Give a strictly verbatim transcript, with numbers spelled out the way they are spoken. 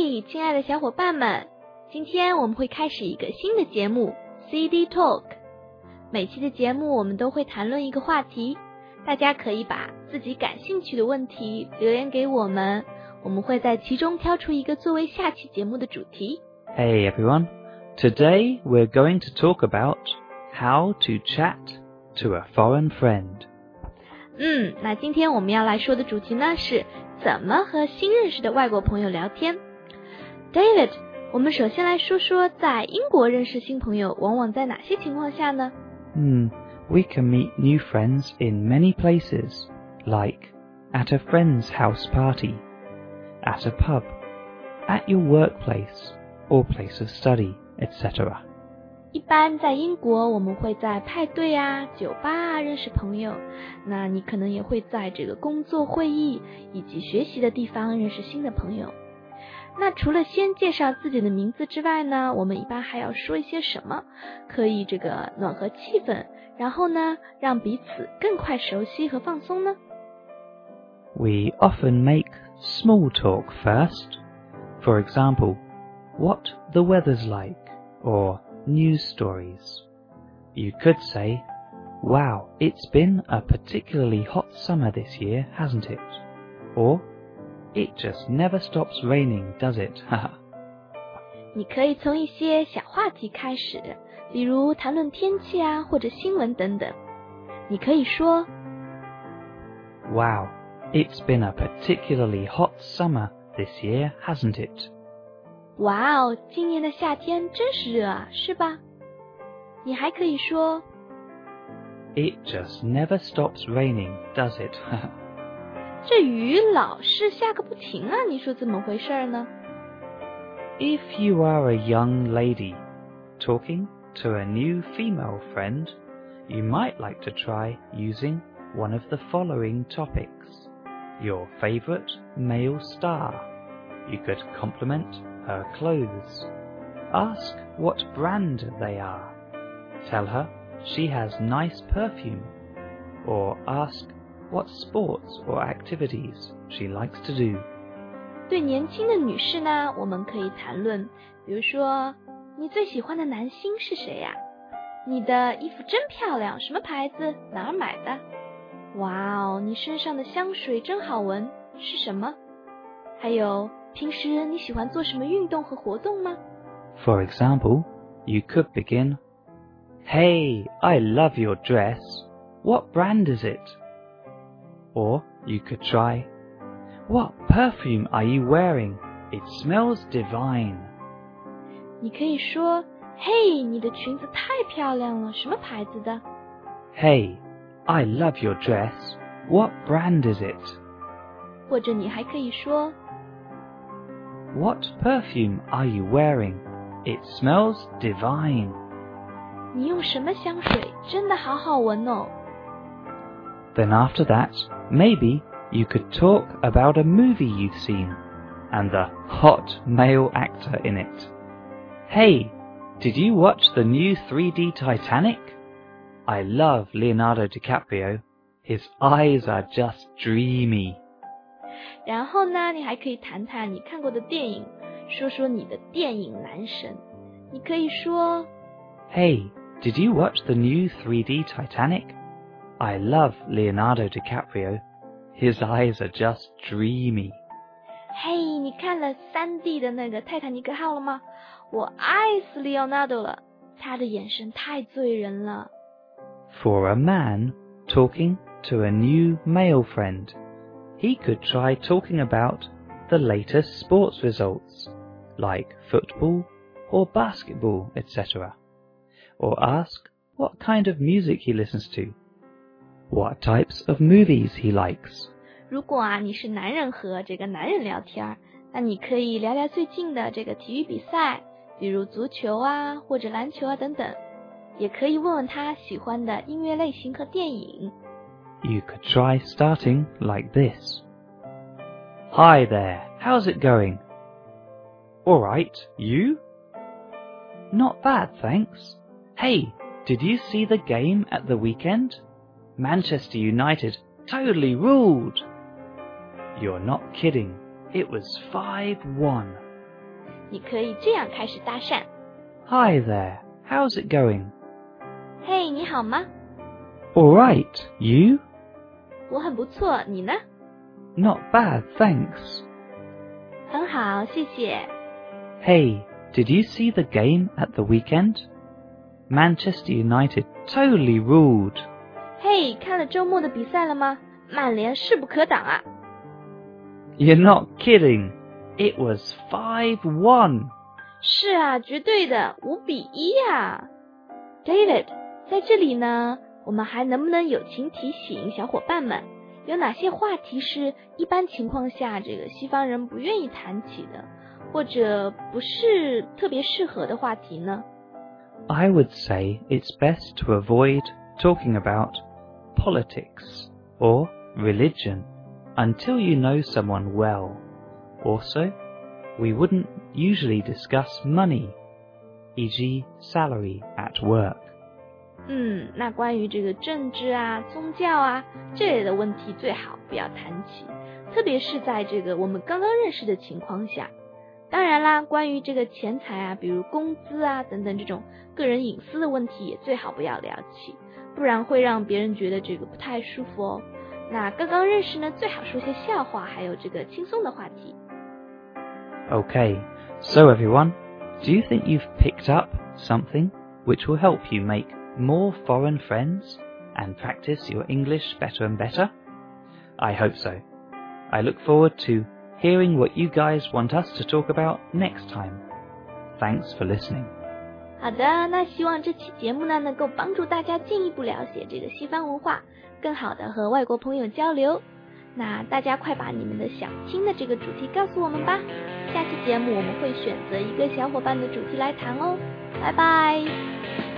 嘿，亲爱的小伙伴们，今天我们会开始一个新的节目 C D Talk。 每期的节目我们都会谈论一个话题，大家可以把自己感兴趣的问题留言给我们，我们会在其中挑出一个作为下期节目的主题。 Hey everyone, today we're going to talk about how to chat to a foreign friend. 嗯，那今天我们要来说的主题呢是怎么和新认识的外国朋友聊天。 David， 我们首先来说说在英国认识新朋友往往在哪些情况下呢？ Hmm, we can meet new friends in many places, like at a friend's house party, at a pub, at your workplace or place of study, et cetera. 一般在英国我们会在派对啊、酒吧啊认识朋友，那你可能也会在这个工作会议以及学习的地方认识新的朋友。那除了先介绍自己的名字之外呢，我们一般还要说一些什么可以这个暖和气氛，然后呢让彼此更快熟悉和放松呢？ We often make small talk first. For example, what the weather's like, or news stories. You could say, wow, it's been a particularly hot summer this year, hasn't it? Or, it just never stops raining, does it? 你可以从一些小话题开始，比如谈论天气啊，或者新闻等等。你可以说 Wow, it's been a particularly hot summer this year, hasn't it? 哇哦，今年的夏天真是热啊，是吧？你还可以说 It just never stops raining, does it? 这雨老是下个不停啊，你说怎么回事呢？ If you are a young lady talking to a new female friend, you might like to try using one of the following topics. Your favorite male star. You could compliment her clothes. Ask what brand they are. Tell her she has nice perfume. Or ask what sports or activities she likes to do. 对年轻的女士呢，我们可以谈论，比如说你最喜欢的男星是谁呀？你的衣服真漂亮，什么牌子？哪儿买的？哇哦，你身上的香水真好闻，是什么？还有平时你喜欢做什么运动和活动吗？ For example, you could begin, Hey, I love your dress. What brand is it? Or you could try, What perfume are you wearing? It smells divine. 你可以说，嘿，你的裙子太漂亮了，什么牌子的？ Hey, I love your dress. What brand is it? 或者你还可以说 What perfume are you wearing? It smells divine. 你用什么香水？真的好好闻哦。 Then after that, maybe you could talk about a movie you've seen and the hot male actor in it. Hey, did you watch the new three D Titanic? I love Leonardo DiCaprio. His eyes are just dreamy. 然后呢，你还可以谈谈你看过的电影，说说你的电影男神。你可以说 Hey, did you watch the new three D Titanic? I love Leonardo DiCaprio. His eyes are just dreamy. 嘿，你看了 三 D 的那个泰坦尼克号了吗？我爱死 Leonardo 了，他的眼神太醉人了。 For a man talking to a new male friend, he could try talking about the latest sports results, like football or basketball, et cetera. Or ask what kind of music he listens to, what types of movies he likes. 如果啊你是男人和这个男人聊天，那你可以聊聊最近的这个体育比赛，比如足球啊或者篮球啊等等，也可以问问他喜欢的音乐类型和电影。 You could try starting like this. Hi there, how's it going? All right, you? Not bad, thanks. Hey, did you see the game at the weekend? Manchester United totally ruled. You're not kidding. It was five one. 你可以这样开始搭讪。 Hi there, how's it going? 嘿，你好吗？ All right, you? 我很不错，你呢？ Not bad, thanks. 很好，谢谢。 Hey, did you see the game at the weekend? Manchester United totally ruled. 嘿，看了周末的比赛了吗？曼联势不可挡啊。 You're not kidding. It was five one. 是啊，绝对的，五比一啊。 David， 在这里呢，我们还能不能友情提醒小伙伴们，有哪些话题是一般情况下这个西方人不愿意谈起的，或者不是特别适合的话题呢？ I would say it's best to avoid talking about politics or religion until you know someone well. Also, we wouldn't usually discuss money, for example salary at work. 嗯，那关于这个政治啊、宗教啊这类的问题最好不要谈起，特别是在这个我们刚刚认识的情况下。当然啦，关于这个钱财啊，比如工资啊等等这种个人隐私的问题也最好不要聊起，不然会让别人觉得这个不太舒服哦。那刚刚认识呢，最好说些笑话，还有这个轻松的话题。 Okay, so everyone, do you think you've picked up something which will help you make more foreign friends and practice your English better and better? I hope so. I look forward to hearing what you guys want us to talk about next time. Thanks for listening. 好的，那希望这期节目呢能够帮助大家进一步了解这个西方文化，更好的和外国朋友交流。那大家快把你们的想听的这个主题告诉我们吧，下期节目我们会选择一个小伙伴的主题来谈哦。拜拜。